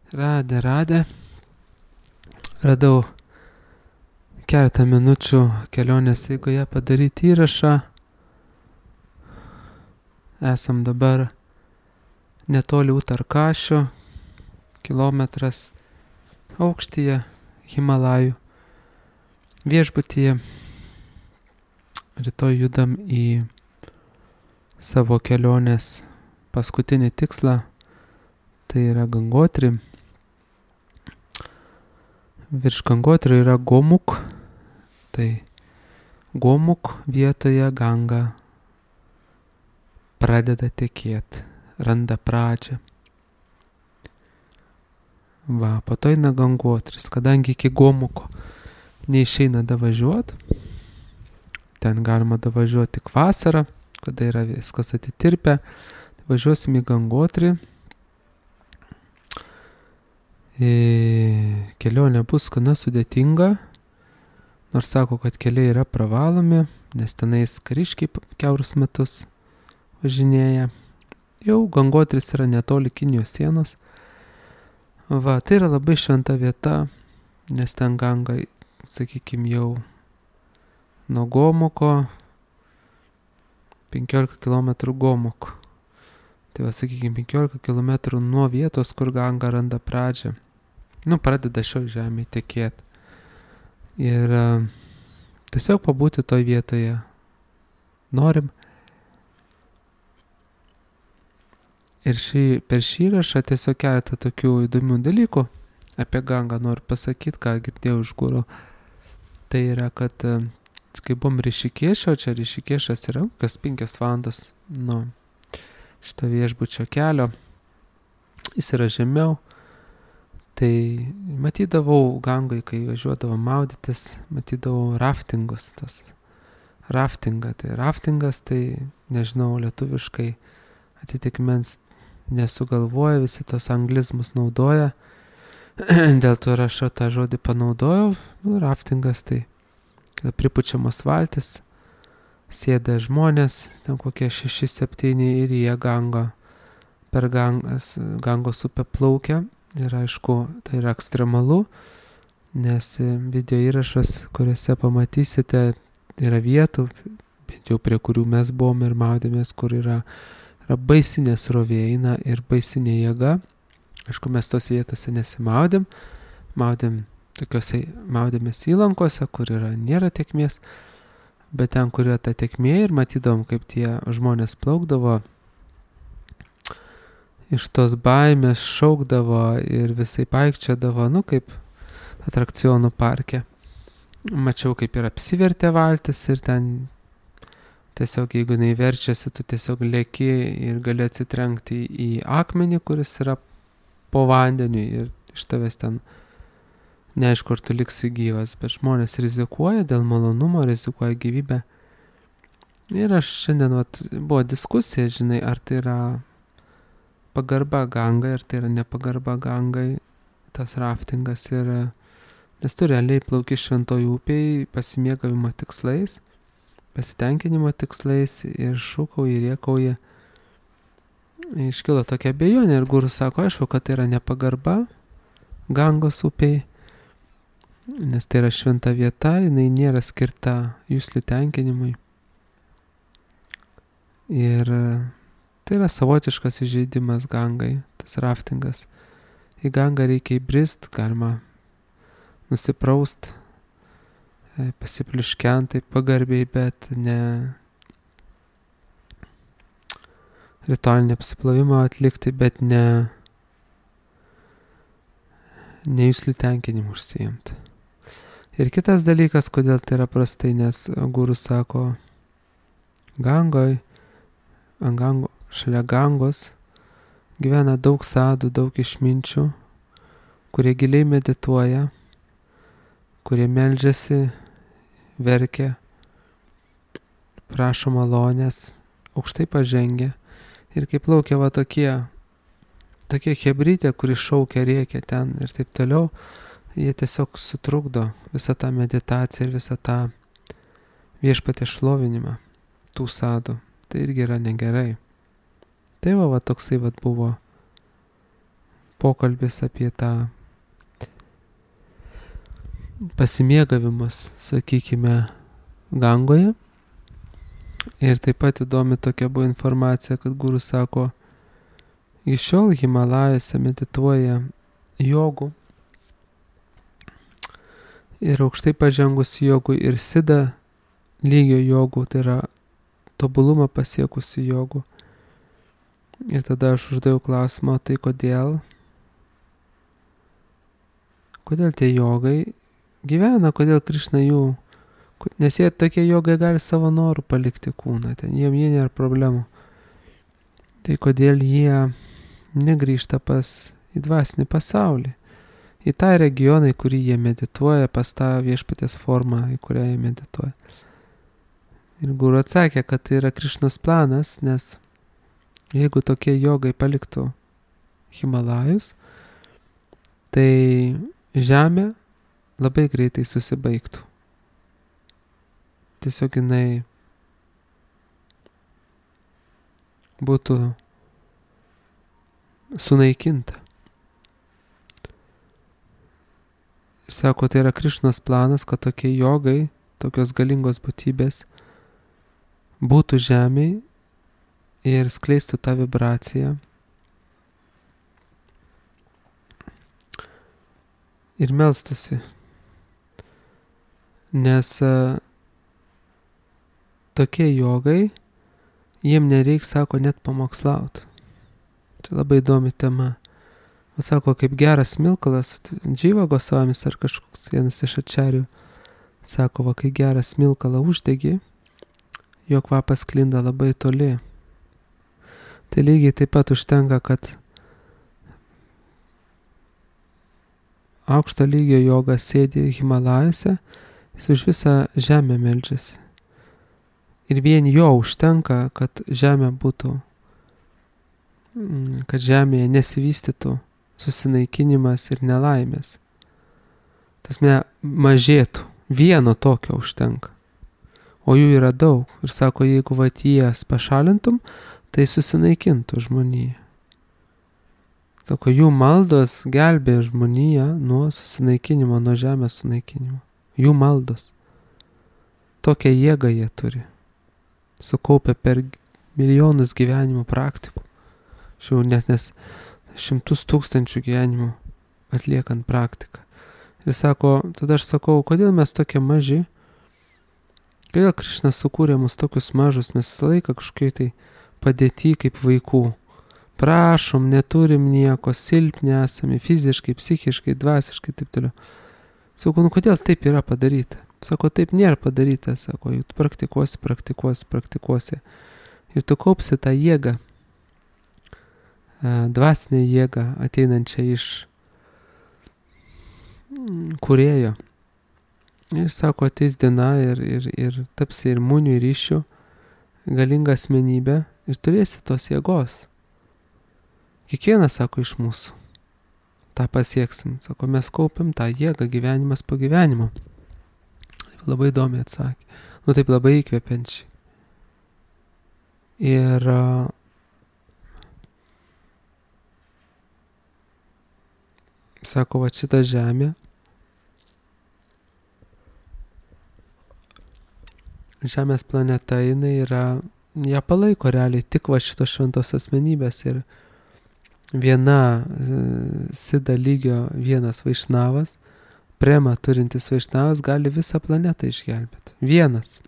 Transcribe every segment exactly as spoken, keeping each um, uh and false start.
Radę, radę. Radau keletą minučių kelionės eigoje padaryti įrašą. Esam dabar netoli Utarkašio, kilometras aukštyje Himalajų viešbutyje. Rytoj judam į savo kelionės paskutinį tikslą, tai yra Gangotri. Virš Gangotrio yra Gomuk, tai Gomuk vietoje Ganga pradeda tekėti, randa pradžią. Va, po to eina Gangotris, kadangi iki Gomuko neišeina davažiuoti, ten galima davažiuoti tik vasarą, kada yra viskas atitirpę, tai važiuosim į Gangotri. E, kelionė bus gana sudėtinga, nors sako, kad keliai yra privalomi, nes tenais kariškiai kiaurus metus važinėja. Jau Gangotris yra netoli Kinijos sienos. Va, tai yra labai šventa vieta, nes ten Ganga, sakykime, jau nuo Gomuko penkiolika kilometrų Gomuk. Tai va, sakykime, penkiolika kilometrų nuo vietos, kur Ganga randa pradžią. Nu, pradeda šio žemė tekėti. Ir uh, tiesiog pabūti toj vietoje norim. Ir šį, per šį įrašą tiesiog keletą tokių įdomių dalykų apie Gangą noriu pasakyti, ką girdėjau iš guru. Tai yra, kad uh, kai buvom Rišikėšio, čia Rišikėšas yra kas penkios valandos nuo šito viešbučio kelio, jis yra žemiau. Tai matydavau Gangai, kai važiuodavau maudytis, matydavau raftingus. Tas raftingą, tai raftingas, tai nežinau, lietuviškai atitikmens nesugalvoja, visi tos anglizmus naudoja. Dėl to ir aš tą žodį panaudojau. Nu, raftingas, tai pripučiamos valtis, sėda žmonės, ten kokie šeši septyni ir jie Ganga, per Gangas, Gangos upę plaukia. Ir aišku, tai yra ekstremalu, nes video įrašas, kuriuose pamatysite, yra vietų, bent jau prie kurių mes buvom ir maudėmės, kur yra, yra baisinė srovė eina ir baisinė jėga. Aišku, mes tos vietose nesimaudėm, maudėm tokiuose, maudėmės įlankose, kur yra nėra tekmės, bet ten, kur yra ta tekmė, ir matydavom, kaip tie žmonės plaukdavo, iš tos baimės šaukdavo ir visai paikčiodavo, nu kaip atrakcionų parke. Mačiau, kaip ir apsivertė valtis ir ten tiesiog, jeigu neįverčiasi, tu tiesiog lėki ir gali atsitrenkti į akmenį, kuris yra po vandeniu ir iš tavęs ten neaišku, ar tu liksi gyvas, bet žmonės rizikuoja dėl malonumo, rizikuoja gyvybę. Ir aš šiandien, vat, buvo diskusija, žinai, ar tai yra pagarba Gangai, ar tai yra nepagarba Gangai, tas raftingas yra, nes tu realiai plauki šventojų upėj pasimėgavimo tikslais, pasitenkinimo tikslais ir šūkauji, rėkauji. Iškilo tokia abejonė ir gurus sako, aišku, kad tai yra nepagarba Gangos upėj, nes tai yra šventa vieta, jinai nėra skirta juslių tenkinimui. Ir tai yra savotiškas įžeidimas Gangai, tas raftingas. Į Gangą reikia įbrist, galima nusipraust, pasipliškiant taip pagarbiai, bet ne ritualinį apsiplovimą atlikti, bet ne nejuslių tenkinimu užsiimti. Ir kitas dalykas, kodėl tai yra prastai, nes gurus sako, Gangoj, ant Gango, šalia Gangos gyvena daug sadų, daug išminčių, kurie giliai medituoja, kurie meldžiasi, verkia, prašo malonės, aukštai pažengia. Ir kaip plaukia va tokie, tokie hebrytė, kuri šaukia, rėkia ten ir taip toliau, jie tiesiog sutrukdo visą tą meditaciją ir visą tą viešpaties šlovinimą tų sadų. Tai irgi yra negerai. Tai va, va toksai va buvo pokalbis apie tą pasimėgavimas, sakykime, Gangoje. Ir taip pat įdomi tokia buvo informacija, kad guru sako, iš šiol Himalajose medituoja jogų ir aukštai pažengusi jogų ir sida lygio jogų, tai yra tobulumą pasiekusi jogų. Ir tada aš uždaviau klausimą, tai kodėl? Kodėl tie jogai gyvena, kodėl Krišna jų, nes jie tokie jogai gali savo norų palikti kūną, ten jiem jie nėra problemų. Tai kodėl jie negrįžta pas į dvasinį pasaulį, į tą regioną, į kurį jie medituoja, pas tą viešpaties formą, į kurią jie medituoja. Ir guru atsakė, kad tai yra Krišnos planas, nes jeigu tokie jogai paliktų Himalajus, tai žemė labai greitai susibaigtų. Tiesiog jinai būtų sunaikinta. Sako, tai yra Krišnos planas, kad tokie jogai, tokios galingos būtybės būtų žemėj ir skleistų tą vibraciją. Ir melstusi. Nes a, tokie jogai, jiem nereiks, sako, net pamokslaut. Čia labai įdomi tema. O sako, kaip geras smilkalas, Dživa Gosvamis ar kažkoks vienas iš ačarių, sako, va, kai gerą smilkalą uždegi, jo kvapas sklinda labai toli. Tai lygiai taip pat užtenka, kad aukšto lygio jogas sėdi Himalajose, jis už visą žemę meldžiasi. Ir vien jo užtenka, kad žemė būtų, kad žemėje nesivystytų susinaikinimas ir nelaimės. Tasme, mažėtų. Vieno tokio užtenka. O jų yra daug. Ir sako, jeigu vat jas pašalintum, tai susinaikintų žmoniją. Sako, jų maldos gelbė žmoniją nuo susinaikinimo, nuo žemės sunaikinimo. Jų maldos. Tokią jėgą jie turi. Sukaupę per milijonus gyvenimo praktikų. Šiau net nes šimtus tūkstančių gyvenimų atliekant praktiką. Ir sako, tada aš sakau, kodėl mes tokie maži? Kodėl Krišna sukūrė mus tokius mažus, mes visą laiką kažkokiai tai padėti kaip vaikų. Prašom, neturim nieko, silpni esame, fiziškai, psichiškai, dvasiškai, taip toliau. Sakau, nu kodėl taip yra padaryta? Sako, taip nėra padaryta, sako, jau tu praktikuosi, praktikuosi, praktikuosi. Ir tu kaupsi tą jėgą, dvasinę jėgą ateinančią iš kūrėjo. Ir sako, ateis diena ir, ir, ir tapsi ir mūnių, ir ryšių, galinga asmenybė ir turėsi tos jėgos. Kiekvienas, sako, iš mūsų tą pasieksim. Sako, mes kaupiam tą jėgą gyvenimas po gyvenimo. Taip labai įdomiai atsakė. Nu taip labai įkvepiančiai. Ir uh, sako, va šita žemė, Žemės planeta, jinai yra, ją palaiko realiai tik va šitos šventos asmenybės ir viena sida lygio vienas vaišnavas, prema turintis vaišnavas gali visą planetą išgelbėti. Vienas.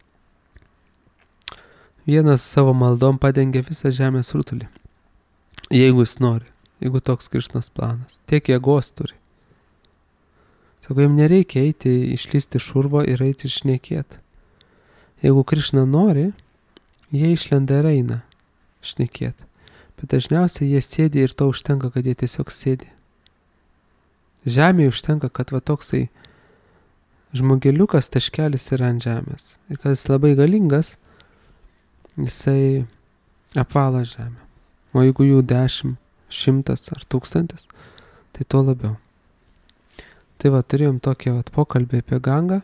Vienas savo maldom padengia visą žemės rutulį. Jeigu jis nori, jeigu toks Krišnos planas, tiek jėgos turi. Sako, jam nereikia eiti, išlysti šurvo ir eiti ir šnekėti. Jeigu Krišna nori, jie išlenda ir eina šnekėti. Bet dažniausiai jie sėdi ir to užtenka, kad jie tiesiog sėdi. Žemėje užtenka, kad va toksai žmogeliukas taškelis yra ant žemės. Ir kad jis labai galingas, jisai apvalo žemę. O jeigu jų dešimt, šimtas ar tūkstantis, tai tuo labiau. Tai va, turėjom tokį va pokalbį apie Gangą.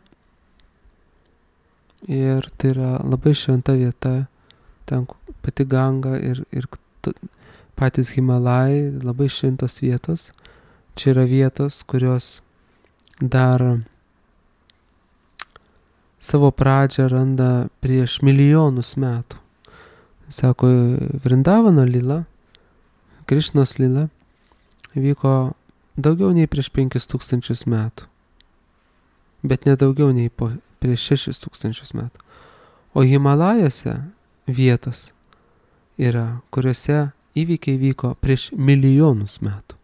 Ir tai yra labai šventa vieta, ten pati Ganga ir, ir patys Himalajai labai šventos vietos. Čia yra vietos, kurios dar savo pradžią randa prieš milijonus metų. Sako, Vrindavano lila, Krišnos lila vyko daugiau nei prieš penkis tūkstančius metų. Bet ne daugiau nei po, prieš šešis tūkstančius metų. O Himalajose vietos yra, kuriuose įvykiai vyko prieš milijonus metų.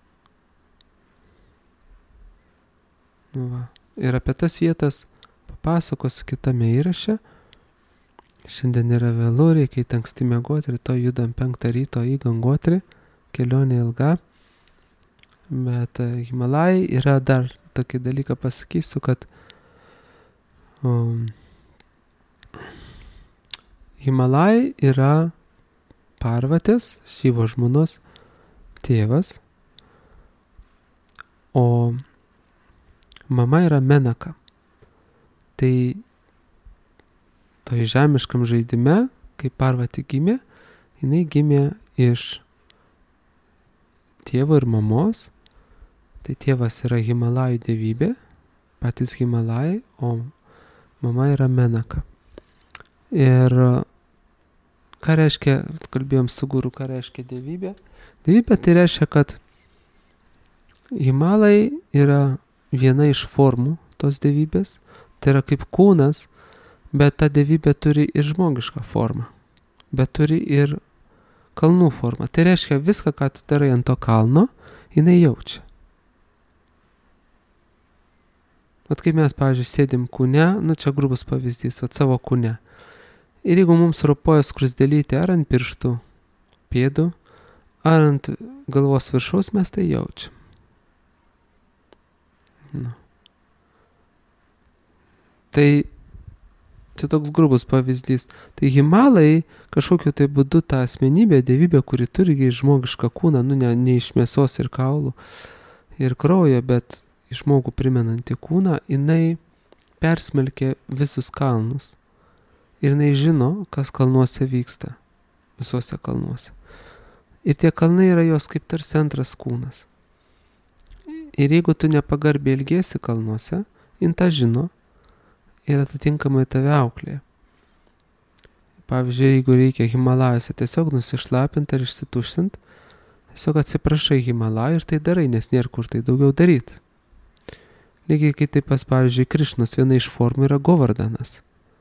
Nu va. Ir apie tas vietas papasakos kitame įraše. Šiandien yra vėlu, reikia anksti miegoti, rytoj judam penktą ryto į Gangotrį, kelionė ilga. Bet Himalajai yra dar tokį dalyką pasakysiu, kad um, Himalajai yra Parvatės, Šivo žmonos tėvas, o mama yra Menaka. Tai toj žemiškam žaidime, kai Parvatė gimė, jinai gimė iš tėvo ir mamos. Tai tėvas yra Himalajų dievybė, patys Himalajai, o mama yra Menaka. Ir ką reiškia, kalbėjom su guru, ką reiškia dievybė? Dievybė tai reiškia, kad Himalajai yra viena iš formų tos dievybės, tai yra kaip kūnas, bet ta dievybė turi ir žmogišką formą, bet turi ir kalnų formą. Tai reiškia, viską, ką tu darai ant to kalno, jinai jaučia. Vat kaip mes, pavyzdžiui, sėdim kūne, nu čia grubus pavyzdys, vat savo kūne. Ir jeigu mums ropoja skruzdėlytė ar ant pirštų, pėdų, ar ant galvos viršaus, mes tai jaučiam. Nu. Tai čia toks grubus pavyzdys. Tai Himalajai kažkokiu tai būdu tą asmenybę, dievybę, kuri turi žmogišką kūną, nu ne, ne iš mėsos ir kaulų ir kraujo, bet žmogų primenantį kūną, jinai persmelkė visus kalnus. Ir jinai žino, kas kalnuose vyksta, visuose kalnuose. Ir tie kalnai yra jos kaip tarsi antras kūnas. Ir jeigu tu nepagarbiai ilgiesi kalnuose, jin tą žino ir atitinkamai tave auklėja. Pavyzdžiui, jeigu reikia Himalajose tiesiog nusišlapinti ar išsituštinti, tiesiog atsiprašai Himalajų ir tai darai, nes nėra kur tai daugiau daryti. Lygiai kaip taip pas, pavyzdžiui, Krišnos viena iš formų yra Govardanas.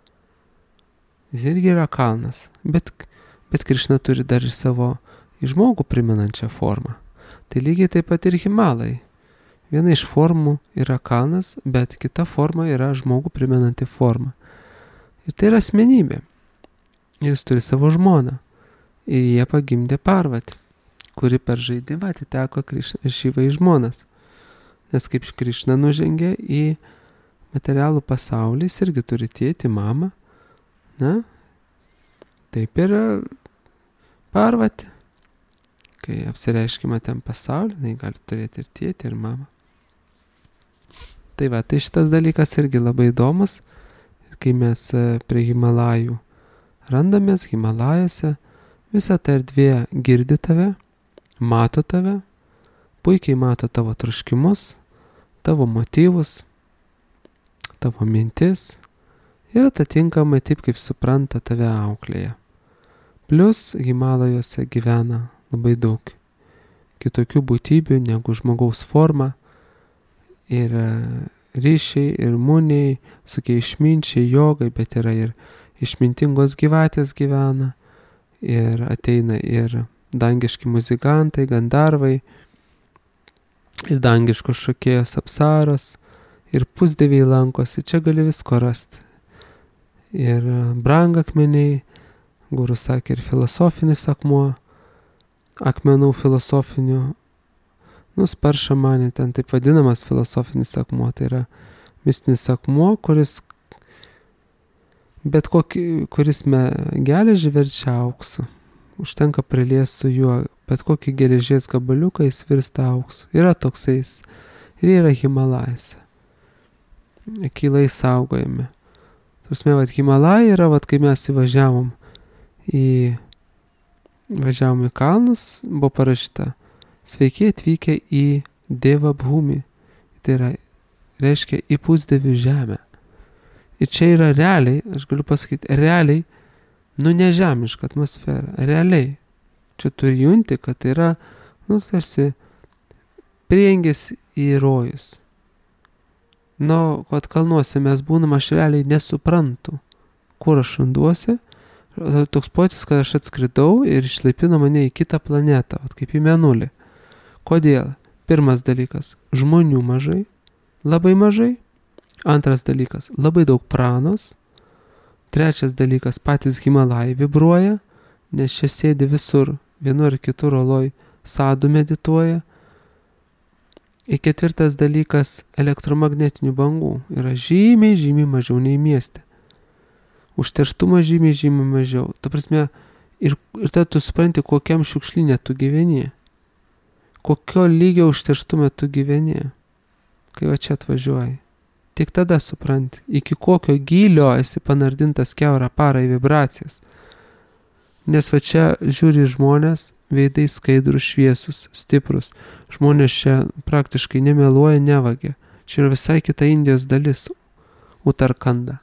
Jis irgi yra kalnas, bet, bet Krišna turi dar ir savo žmogų primenančią formą. Tai lygiai taip pat ir Himalajai. Viena iš formų yra kalnas, bet kita forma yra žmogų primenanti forma. Ir tai yra asmenybė. Ir jis turi savo žmoną. Ir jie pagimdė Parvatį, kuri per žaidimą atiteko Šivai žmonas. Nes kaip Krišna nužengė į materialų pasaulį, jis irgi turi tėtį, mamą. Na? Taip ir Parvatė. Kai apsireiškima ten pasaulį, jinai gali turėti ir tėtį, ir mamą. Tai va, tai šitas dalykas irgi labai įdomus. Ir kai mes prie Himalajų randamės, Himalajose, visa ta erdvė girdi tave, mato tave, puikiai mato tavo troškimus, tavo motyvus, tavo mintis ir atitinkamai taip, kaip supranta tave auklėje. Plius Himalajuose gyvena labai daug kitokių būtybių negu žmogaus forma ir ryšiai, ir muniai, sakai išminčiai, jogai, bet yra ir išmintingos gyvatės gyvena, ir ateina ir dangiški muzikantai, gandarvai, ir dangiškos šokėjos apsaros, ir pusdieviai lankosi, čia gali visko rasti. Ir brangakmeniai, guru sakė, ir filosofinis akmuo, akmenų filosofinių, nu, sparšamanė, ten taip vadinamas filosofinis akmuo, tai yra mistinis akmuo, kuris, bet kokį, kuris me geležį verčia auksu. Užtenka priliesti su juo, bet kokį geležies gabaliuką jis virsta auksu. Yra toksais, ir yra Himalajose. Akylai saugojami. Prasme, vat Himalajai yra, vat kai mes įvažiavom į, važiavom į kalnus, buvo parašyta sveiki atvykę į Devabhumi. Tai yra, reiškia į pusdievių žemę. Ir čia yra realiai, aš galiu pasakyti, realiai, nu nežemiška atmosfera, realiai. Čia tu junti, kad tai yra, nu tarsi, prieingis į rojus. Nu, kad kalnuose mes būnam, aš realiai nesuprantu, kur aš randuosi. Toks potis, kad aš atskridau ir išlaipino mane į kitą planetą, vat kaip į Mėnulį. Kodėl? Pirmas dalykas, žmonių mažai, labai mažai. Antras dalykas, labai daug pranos. Trečias dalykas, patys Himalajai vibruoja, nes čia sėdi visur, vienur ir kitur oloj sadų medituoja. Ir ketvirtas dalykas, elektromagnetinių bangų yra žymiai, žymiai mažiau nei mieste. Užterštumo žymiai, žymiai mažiau. Ta prasme, ir, ir tada tu supranti, kokiam šiukšlinė tu gyveni. Kokio lygio užterštumo tu gyveni, kai va čia atvažiuoji. Tik tada supranti, iki kokio gylio esi panardintas kiaurą parą į vibracijas. Nes va čia žiūri žmonės, veidai skaidrus, šviesus, stiprus. Žmonės čia praktiškai nemeluoja, nevagia. Čia yra visai kita Indijos dalis, Utarkanda.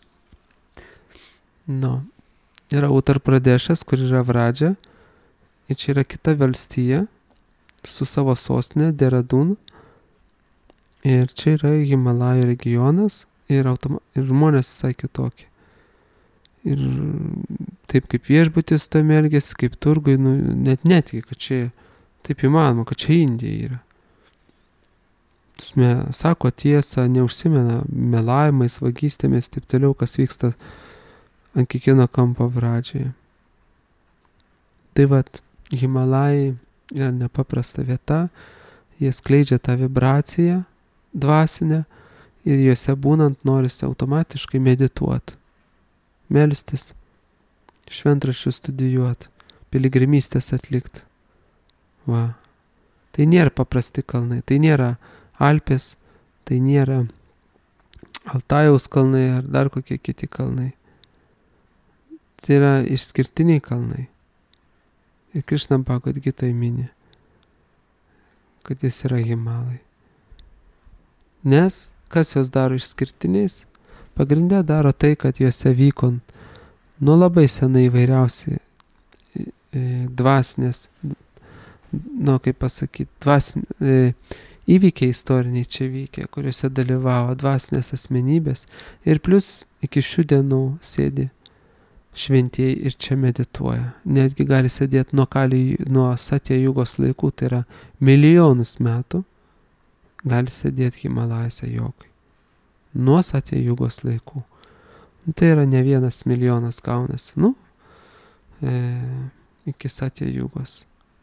Nu, yra Utar Pradešas, kur yra Vradžia. Ir čia yra kita valstija su savo sostinė, Deradun. Ir čia yra Himalajų regionas ir, automa- ir žmonės visai kitokie. Ir taip kaip viešbutis to elgėsi, kaip turgui, nu, net netiki, kad čia taip įmanoma, kad čia Indija yra. Tusme, sako tiesą, neužsimena melavimais, vagystėmis, taip toliau, kas vyksta ant kiekvieno kampo Vradžioje. Tai vat, Himalajai yra nepaprasta vieta, jie skleidžia tą vibraciją dvasinę ir juose būnant norisi automatiškai medituoti, melstis, šventraščius studijuoti, piligrimystės atlikti. Va. Tai nėra paprasti kalnai, tai nėra Alpės, tai nėra Altajaus kalnai ar dar kokie kiti kalnai. Tai yra išskirtiniai kalnai. Ir Krišna Bhagavad Gitoj mini, kad jis yra Himalai. Nes kas juos daro išskirtiniais? Pagrinde daro tai, kad juose vyko nu labai senai įvairiausi e, dvasinės, nu kaip pasakyti, dvasin, e, įvykiai istoriniai čia vykę, kuriuose dalyvavo dvasinės asmenybės ir plus iki šių dienų sėdi šventieji ir čia medituoja. Netgi gali sėdėti nuo, kali, nuo Satya Jugos laikų, tai yra milijonus metų, gali sėdėti Himalajose jogai. Nuo Satya Jugos laikų. Tai yra ne vienas milijonas gaunasi, nu, e, iki Satya Jugos.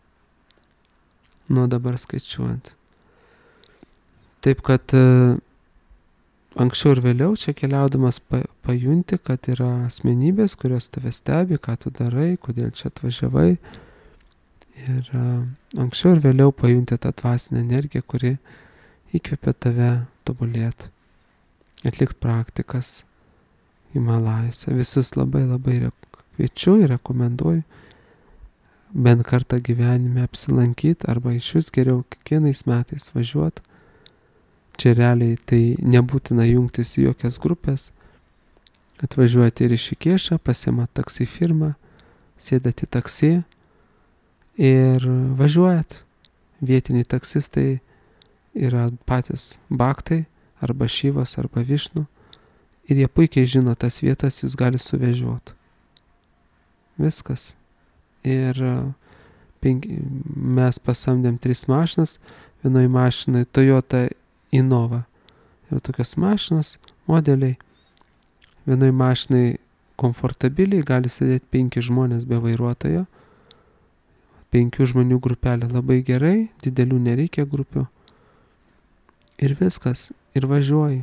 Nuo dabar skaičiuojant. Taip kad e, anksčiau ir vėliau čia keliaudamas pa, pajunti, kad yra asmenybės, kurios tave stebi, ką tu darai, kodėl čia atvažiavai. Ir a, anksčiau ir vėliau pajunti tą dvasinę energiją, kuri įkvepia tave tobulėti, atlikti praktikas Himalajose. Visus labai labai kviečiu ir rekomenduoju bent kartą gyvenime apsilankyti arba iš vis geriau kiekvienais metais važiuoti. Čia realiai tai nebūtina jungtis į jokias grupės. Atvažiuojate į Rišikešą, pasiimat taksi firmą, sėdate į taksi ir važiuojat. Vietiniai taksistai yra patys baktai, arba Šyvas, arba Višnu. Ir jie puikiai žino tas vietas, jūs gali suvežiuoti. Viskas. Ir penki, mes pasamdėm tris mašinas, vienoj mašinai Toyota Innova. Ir tokios mašinos, modeliai. Vienoj mašinai komfortabiliai gali sėdėti penki žmonės be vairuotojo. Penkių žmonių grupelė labai gerai, didelių nereikia grupių. Ir viskas. Ir važiuoji.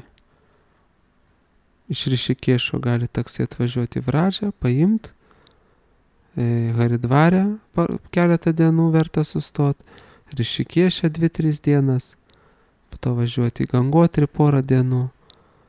Iš Rišikešo gali taksi atvažiuoti į Vradžią, paimt. E, Haridvarę keletą dienų verta sustot. Rišikešę dvi tris dienas. Po to važiuoti į Gangotrį porą dienų.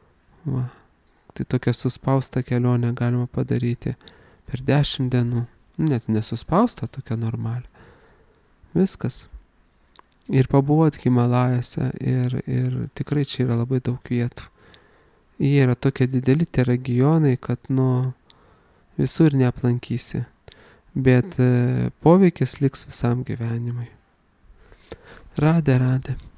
Va. Tai tokią suspaustą kelionę galima padaryti per dešimt dienų. net nesuspausta, tokia normali. Viskas. Ir pabuvot Himalajose ir, ir tikrai čia yra labai daug vietų. Jie yra tokie dideli tie regionai, kad nu visur neaplankysi. Bet e, poveikis liks visam gyvenimui. Radė, radė.